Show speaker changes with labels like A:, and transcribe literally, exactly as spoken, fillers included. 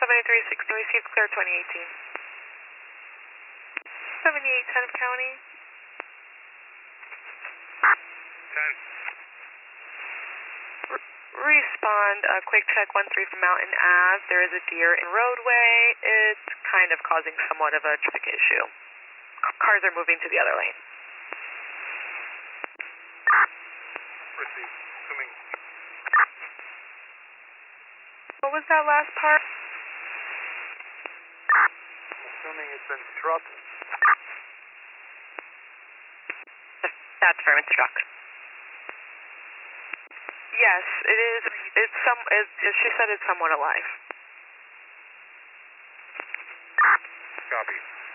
A: seventy-three sixty, received clear twenty eighteen. seventy-eight ten of county.
B: ten.
A: R respond, uh, quick check one three from Mountain Ave. There is a deer in roadway. It's kind of causing somewhat of a traffic issue. Cars are moving to the other lane.
B: Proceed. Assuming.
A: What was that last part?
B: Assuming it's a truck.
A: That's firm, it's a truck. Yes, it is. It's some. It, she said it's somewhat alive.
B: Copy.